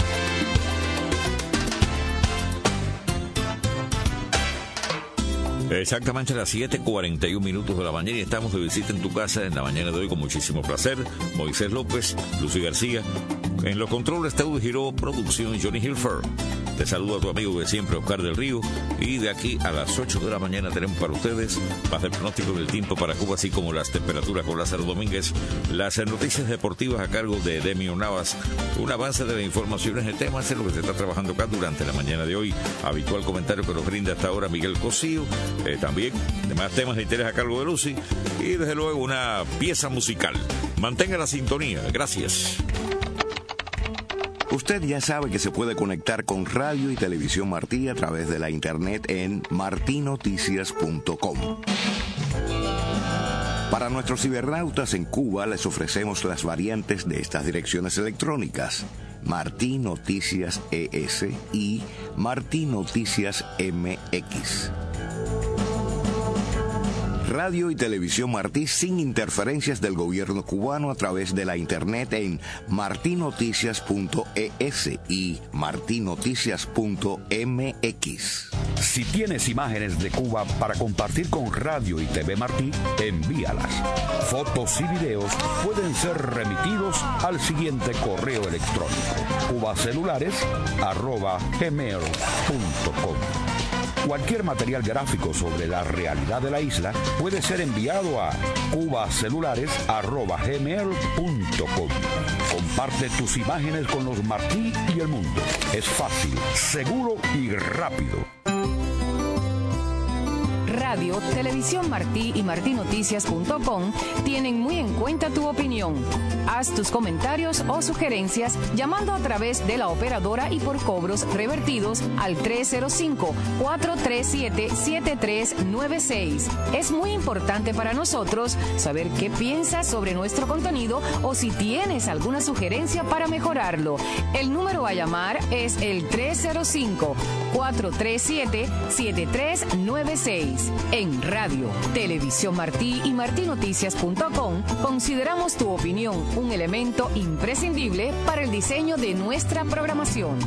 Exactamente a las siete cuarenta y un minutos de la mañana y estamos de visita en tu casa en la mañana de hoy con muchísimo placer. Moisés López, Lucy García. En los controles, Teudo Giró, producción Johnny Hilfer. Te saluda a tu amigo de siempre, Oscar del Río. Y de aquí a las ocho de la mañana tenemos para ustedes más del pronóstico del tiempo para Cuba, así como las temperaturas con Lázaro Domínguez, las noticias deportivas a cargo de Demio Navas, un avance de las informaciones de temas en lo que se está trabajando acá durante la mañana de hoy. Habitual comentario que nos brinda hasta ahora Miguel Cosío. Eh, también demás temas de interés a cargo de Lucy. Y desde luego una pieza musical. Mantenga la sintonía. Gracias. Usted ya sabe que se puede conectar con Radio y Televisión Martí a través de la internet en marti noticias punto com. Para nuestros cibernautas en Cuba les ofrecemos las variantes de estas direcciones electrónicas: Martí Noticias E S y Martí Noticias M X. Radio y Televisión Martí sin interferencias del gobierno cubano a través de la internet en marti noticias punto e s y marti noticias punto m x. Si tienes imágenes de Cuba para compartir con Radio y T V Martí, envíalas. Fotos y videos pueden ser remitidos al siguiente correo electrónico: cubacelulares arroba gmail punto com. Cualquier material gráfico sobre la realidad de la isla puede ser enviado a cubacelulares arroba gmail punto com. Comparte tus imágenes con los Martí y el mundo. Es fácil, seguro y rápido. Radio, Televisión Martí y marti noticias punto com tienen muy en cuenta tu opinión. Haz tus comentarios o sugerencias llamando a través de la operadora y por cobros revertidos al tres cero cinco, cuatro tres siete, siete tres nueve seis. Es muy importante para nosotros saber qué piensas sobre nuestro contenido o si tienes alguna sugerencia para mejorarlo. El número a llamar es el tres cero cinco, cuatro tres siete, siete tres nueve seis. En Radio, Televisión Martí y marti noticias punto com consideramos tu opinión un elemento imprescindible para el diseño de nuestra programación.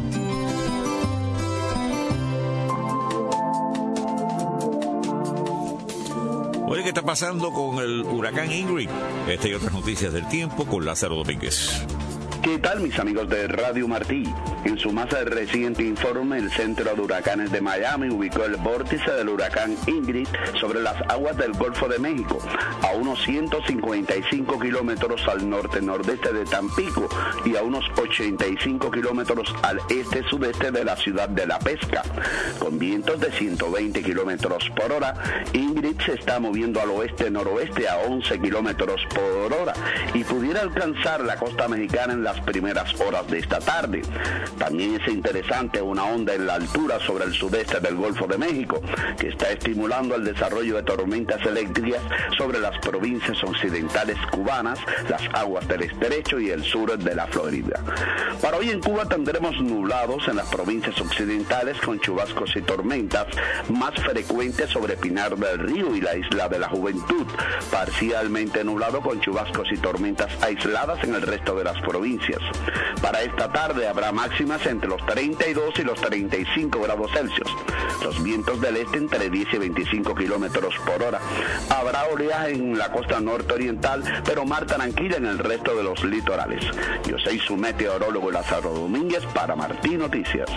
Oye, ¿qué está pasando con el huracán Ingrid? Esta y otras noticias del tiempo con Lázaro Domínguez. ¿Qué tal, mis amigos de Radio Martí? En su más reciente informe, el Centro de Huracanes de Miami ubicó el vórtice del huracán Ingrid sobre las aguas del Golfo de México, a unos ciento cincuenta y cinco kilómetros al norte-nordeste de Tampico y a unos ochenta y cinco kilómetros al este-sudeste de la ciudad de La Pesca. Con vientos de ciento veinte kilómetros por hora, Ingrid se está moviendo al oeste-noroeste a once kilómetros por hora y pudiera alcanzar la costa mexicana en las las primeras horas de esta tarde. También es interesante una onda en la altura sobre el sudeste del Golfo de México, que está estimulando el desarrollo de tormentas eléctricas sobre las provincias occidentales cubanas, las aguas del estrecho y el sur de la Florida. Para hoy en Cuba tendremos nublados en las provincias occidentales con chubascos y tormentas, más frecuentes sobre Pinar del Río y la Isla de la Juventud, parcialmente nublado con chubascos y tormentas aisladas en el resto de las provincias. Para esta tarde habrá máximas entre los treinta y dos y los treinta y cinco grados Celsius. Los vientos del este entre diez y veinticinco kilómetros por hora. Habrá oleaje en la costa norte-oriental, pero mar tranquila en el resto de los litorales. Yo soy su meteorólogo Lázaro Domínguez para Martí Noticias.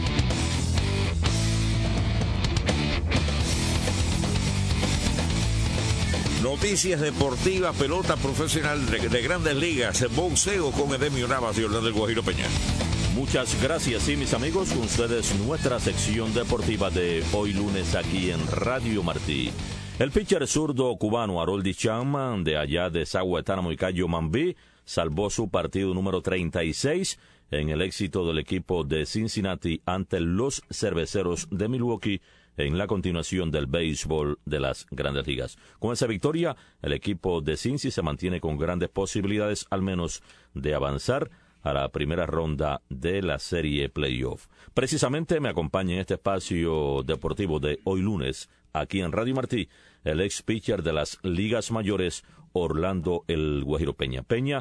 Noticias deportivas, pelota profesional de, de grandes ligas, boxeo con Edemio Navas y Orlando Guajiro Peña. Muchas gracias, sí, mis amigos, con ustedes nuestra sección deportiva de hoy lunes aquí en Radio Martí. El pitcher zurdo cubano Aroldis Chapman, de allá de Zahuetánamo y Cayo Mambí, salvó su partido número treinta y seis en el éxito del equipo de Cincinnati ante los Cerveceros de Milwaukee en la continuación del béisbol de las Grandes Ligas. Con esa victoria, el equipo de Cincy se mantiene con grandes posibilidades, al menos, de avanzar a la primera ronda de la serie playoff. Precisamente me acompaña en este espacio deportivo de hoy lunes, aquí en Radio Martí, el ex pitcher de las ligas mayores, Orlando el Guajiro Peña. Peña,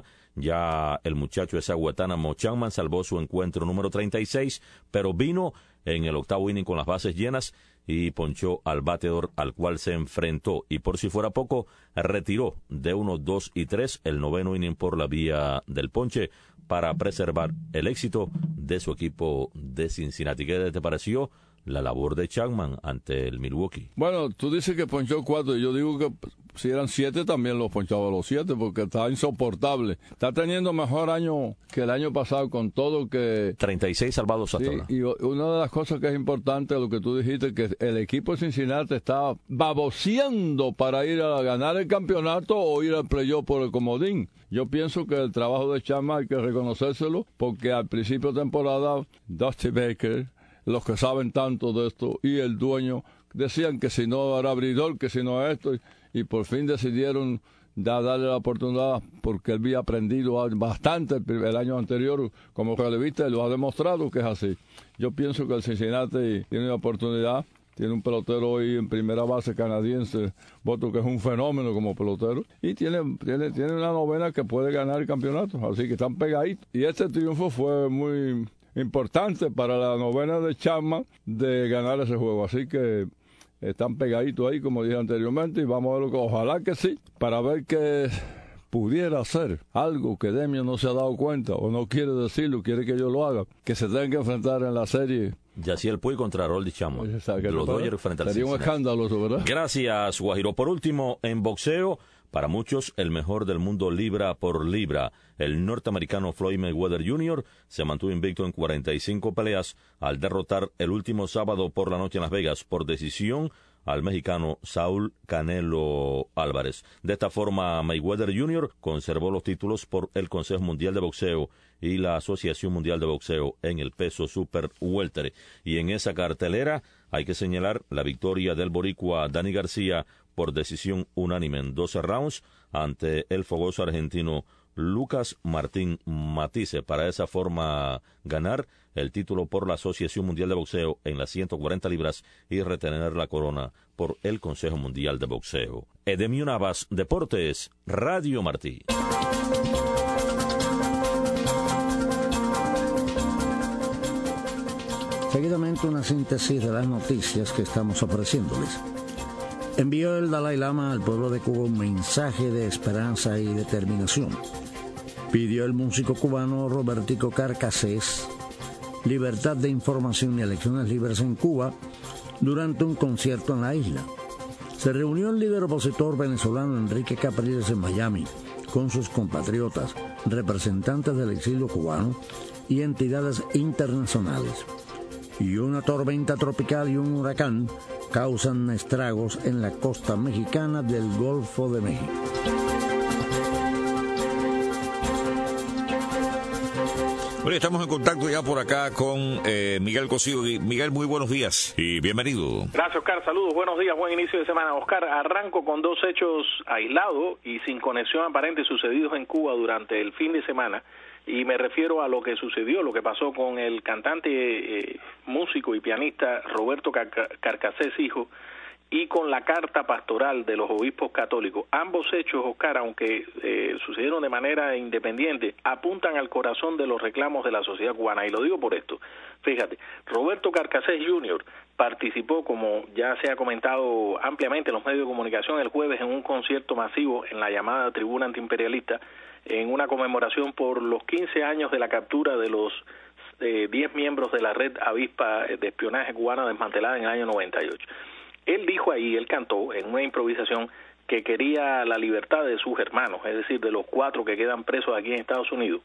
ya el muchacho de Zahuetánamo Chapman salvó su encuentro número treinta y seis, pero vino en el octavo inning con las bases llenas y ponchó al bateador al cual se enfrentó, y por si fuera poco, retiró de uno, dos y tres el noveno inning por la vía del ponche para preservar el éxito de su equipo de Cincinnati. ¿Qué te pareció la labor de Chapman ante el Milwaukee? Bueno, tú dices que ponchó cuatro, y yo digo que si eran siete también los ponchaba los siete, porque está insoportable. Está teniendo mejor año que el año pasado, con todo que... treinta y seis salvados hasta ahora. Sí, y una de las cosas que es importante, lo que tú dijiste, que el equipo de Cincinnati está baboseando para ir a ganar el campeonato o ir al playoff por el comodín. Yo pienso que el trabajo de Chapman hay que reconocérselo, porque al principio de temporada, Dusty Baker, los que saben tanto de esto, y el dueño, decían que si no era abridor, que si no esto, y, y por fin decidieron da, darle la oportunidad, porque él había aprendido bastante el, el año anterior como relevista, y lo ha demostrado que es así. Yo pienso que el Cincinnati tiene una oportunidad, tiene un pelotero hoy en primera base canadiense, voto que es un fenómeno como pelotero, y tiene, tiene, tiene una novena que puede ganar el campeonato, así que están pegaditos. Y este triunfo fue muy importante para la novena de Chapman de ganar ese juego, así que están pegaditos ahí, como dije anteriormente, y vamos a ver, que ojalá que sí, para ver que pudiera hacer algo que Demio no se ha dado cuenta o no quiere decirlo, quiere que yo lo haga, que se tengan que enfrentar en la serie. Yaciel Puig contra Aroldis Chapman. Los Dodgers frente al Cincinnati. Sería un escándalo eso, ¿verdad? Gracias, Guajiro. Por último, en boxeo, para muchos el mejor del mundo libra por libra, el norteamericano Floyd Mayweather junior se mantuvo invicto en cuarenta y cinco peleas al derrotar el último sábado por la noche en Las Vegas por decisión al mexicano Saúl Canelo Álvarez. De esta forma, Mayweather junior conservó los títulos por el Consejo Mundial de Boxeo y la Asociación Mundial de Boxeo en el peso super welter. Y en esa cartelera hay que señalar la victoria del boricua Dani García por decisión unánime en doce rounds ante el fogoso argentino Lucas Martín Matisse, para de esa forma ganar el título por la Asociación Mundial de Boxeo en las ciento cuarenta libras y retener la corona por el Consejo Mundial de Boxeo. Edemio Navas, Deportes, Radio Martí. Seguidamente una síntesis de las noticias que estamos ofreciéndoles. Envió el Dalai Lama al pueblo de Cuba un mensaje de esperanza y determinación. Pidió el músico cubano Robertico Carcassés libertad de información y elecciones libres en Cuba durante un concierto en la isla. Se reunió el líder opositor venezolano Enrique Capriles en Miami con sus compatriotas, representantes del exilio cubano y entidades internacionales. Y una tormenta tropical y un huracán causan estragos en la costa mexicana del Golfo de México. Bueno, estamos en contacto ya por acá con eh, Miguel Cosío. Miguel, muy buenos días y bienvenido. Gracias, Oscar. Saludos, buenos días, buen inicio de semana. Oscar, arranco con dos hechos aislados y sin conexión aparente sucedidos en Cuba durante el fin de semana. Y me refiero a lo que sucedió, lo que pasó con el cantante, eh, músico y pianista Roberto Car- Carcassés hijo, y con la carta pastoral de los obispos católicos. Ambos hechos, Oscar, aunque eh, sucedieron de manera independiente, apuntan al corazón de los reclamos de la sociedad cubana. Y lo digo por esto. Fíjate, Roberto Carcassés junior participó, como ya se ha comentado ampliamente en los medios de comunicación, el jueves en un concierto masivo en la llamada Tribuna Antiimperialista, en una conmemoración por los quince años de la captura de los eh, diez miembros de la red avispa de espionaje cubana desmantelada en el año noventa y ocho. Él dijo ahí, él cantó en una improvisación que quería la libertad de sus hermanos, es decir, de los cuatro que quedan presos aquí en Estados Unidos.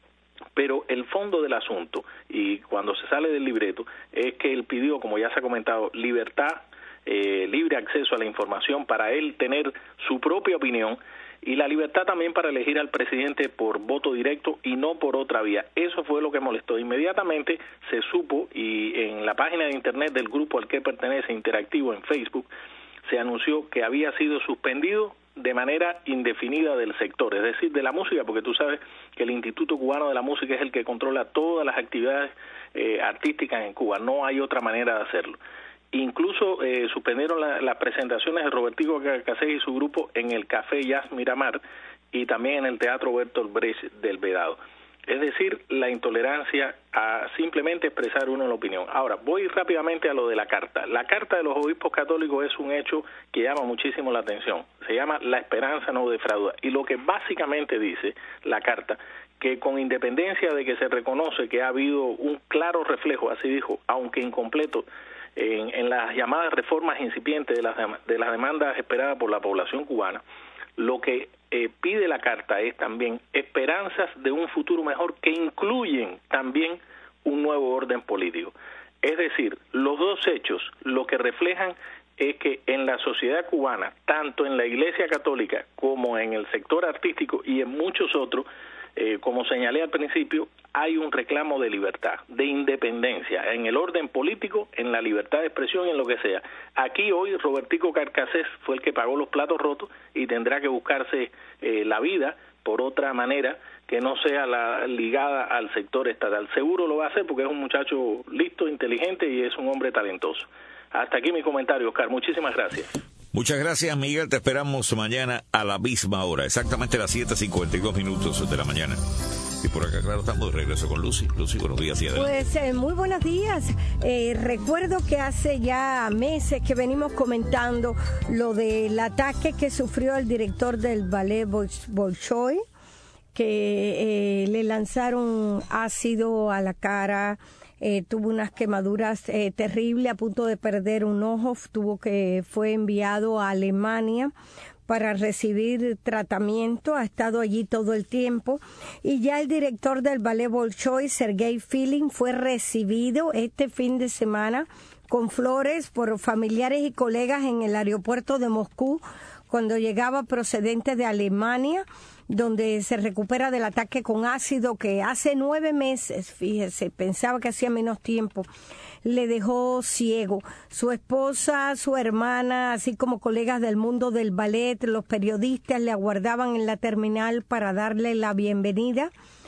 Pero el fondo del asunto, y cuando se sale del libreto, es que él pidió, como ya se ha comentado, libertad, eh, libre acceso a la información para él tener su propia opinión, y la libertad también para elegir al presidente por voto directo y no por otra vía. Eso fue lo que molestó. Inmediatamente se supo, y en la página de internet del grupo al que pertenece, Interactivo, en Facebook, se anunció que había sido suspendido de manera indefinida del sector, es decir, de la música, porque tú sabes que el Instituto Cubano de la Música es el que controla todas las actividades eh, artísticas en Cuba. No hay otra manera de hacerlo. Incluso eh, suspendieron la, las presentaciones de Robertico Carcassés y su grupo en el Café Jazz Miramar y también en el Teatro Bertolt Brecht del Vedado. Es decir, la intolerancia a simplemente expresar uno la opinión. Ahora, voy rápidamente a lo de la carta. La carta de los obispos católicos es un hecho que llama muchísimo la atención. Se llama La esperanza no defrauda. Y lo que básicamente dice la carta, que con independencia de que se reconoce que ha habido un claro reflejo, así dijo, aunque incompleto, En, en las llamadas reformas incipientes de las, de las demandas esperadas por la población cubana, lo que eh, pide la carta es también esperanzas de un futuro mejor que incluyen también un nuevo orden político. Es decir, los dos hechos lo que reflejan es que en la sociedad cubana, tanto en la Iglesia Católica como en el sector artístico y en muchos otros, Eh, como señalé al principio, hay un reclamo de libertad, de independencia, en el orden político, en la libertad de expresión, en lo que sea. Aquí hoy Robertico Carcassés fue el que pagó los platos rotos y tendrá que buscarse eh, la vida por otra manera que no sea la ligada al sector estatal. Seguro lo va a hacer porque es un muchacho listo, inteligente y es un hombre talentoso. Hasta aquí mi comentario, Oscar. Muchísimas gracias. Muchas gracias, Miguel. Te esperamos mañana a la misma hora, exactamente a las siete cincuenta y dos minutos de la mañana. Y por acá, claro, estamos de regreso con Lucy. Lucy, buenos días y adelante. Pues eh, muy buenos días. Eh, recuerdo que hace ya meses que venimos comentando lo del ataque que sufrió el director del ballet Bolshoi, que eh, le lanzaron ácido a la cara. Eh, tuvo unas quemaduras eh, terribles, a punto de perder un ojo, tuvo que fue enviado a Alemania para recibir tratamiento, ha estado allí todo el tiempo, y ya el director del ballet Bolshoi, Sergei Filin, fue recibido este fin de semana con flores por familiares y colegas en el aeropuerto de Moscú cuando llegaba procedente de Alemania, donde se recupera del ataque con ácido que hace nueve meses, fíjese, pensaba que hacía menos tiempo, le dejó ciego. Su esposa, su hermana, así como colegas del mundo del ballet, los periodistas le aguardaban en la terminal para darle la bienvenida,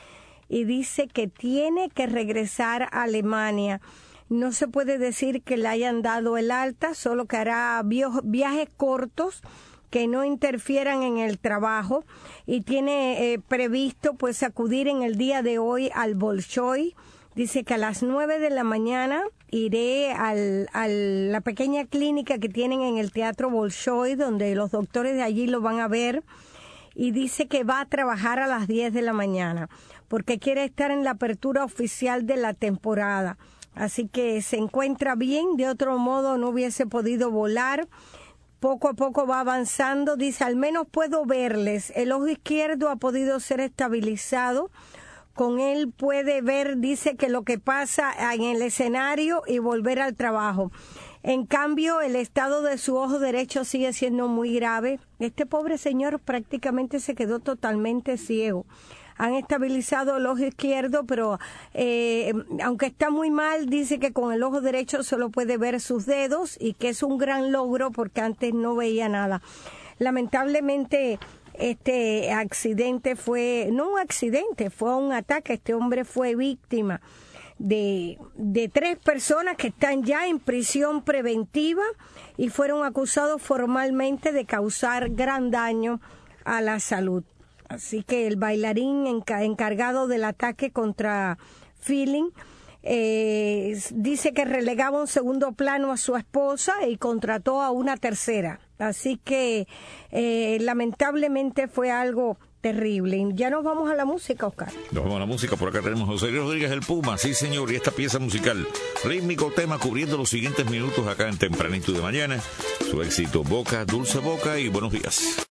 y dice que tiene que regresar a Alemania. No se puede decir que le hayan dado el alta, solo que hará viajes cortos que no interfieran en el trabajo, y tiene eh, previsto pues acudir en el día de hoy al Bolshoi. Dice que a las nueve de la mañana iré al, a la pequeña clínica que tienen en el Teatro Bolshoi, donde los doctores de allí lo van a ver, y dice que va a trabajar a las diez de la mañana, porque quiere estar en la apertura oficial de la temporada. Así que se encuentra bien, de otro modo no hubiese podido volar. Poco a poco va avanzando, dice, al menos puedo verles. El ojo izquierdo ha podido ser estabilizado. Con él puede ver, dice, que lo que pasa en el escenario y volver al trabajo. En cambio, el estado de su ojo derecho sigue siendo muy grave. Este pobre señor prácticamente se quedó totalmente ciego. han estabilizado el ojo izquierdo, pero eh, aunque está muy mal, dice que con el ojo derecho solo puede ver sus dedos y que es un gran logro porque antes no veía nada. Lamentablemente, este accidente fue, no un accidente, fue un ataque. Este hombre fue víctima de, de tres personas que están ya en prisión preventiva y fueron acusados formalmente de causar gran daño a la salud. Así que el bailarín enca- encargado del ataque contra Feeling eh, dice que relegaba un segundo plano a su esposa y contrató a una tercera. Así que eh, lamentablemente fue algo terrible. Ya nos vamos a la música, Oscar. Nos vamos a la música. Por acá tenemos a José Luis Rodríguez, el Puma. Sí, señor. Y esta pieza musical, rítmico tema, cubriendo los siguientes minutos acá en Tempranito de Mañana. Su éxito, Boca, Dulce Boca y Buenos Días.